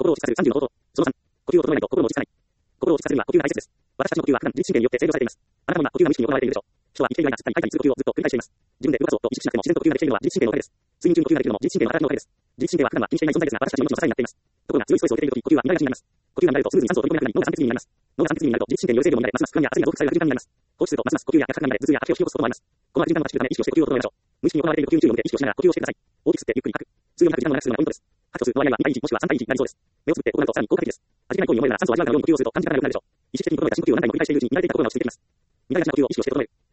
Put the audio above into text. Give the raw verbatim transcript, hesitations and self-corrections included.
心を落ち着かせるさんじゅうの方法。そのさん、呼吸を整えないと心を落ち着かない。心を落ち着かせるには呼吸が大切です。私たちの呼吸は普段自律神経によって制御されています。あなたも今呼吸が無意識に行われているでしょう。人は生きている間、すっかり大胆にする呼吸をずっと繰り返しています。自分で動かそうと意識しなくても自然と呼吸ができているのは自律神経のおかげです。睡眠中に呼吸ができるのも自律神経の働きのおかげです。自律神経は普段は気にしていない存在ですが、私たちの命の支えになっています。ところが強いストレスを受けているとき、呼吸は乱れがちになります。呼吸が乱れるとスムーズに酸素を取り込めなくなり、脳が酸欠になります。脳が酸欠になると自律神経による制御も乱れ、ますます不安や焦りなど副作用が循環になります。放置するとますます呼吸や脈拍が乱れ、頭痛や吐き気を引き起こすこともあります。この悪循環を断ち切るため意識をして呼吸を整えましょう。無意識に行われている呼吸に注意を向け、意識をしながら呼吸をしてください。大きく吸ってゆっくり吐く。通用に吐く時間を長くするのがポイントです。吐くとするの割合はにたいいちもしくはさんたいいちになりそうです。目をつぶって行うとさらに効果的です。味気ない行為に思えるなら酸素を味わうかのように呼吸をすると短時間が良くなるでしょう。意識的に心が深呼吸を何回も繰り返しているうちに見慣れていた心が落ち着いてきます。見慣れがちな呼吸を意識をして整える。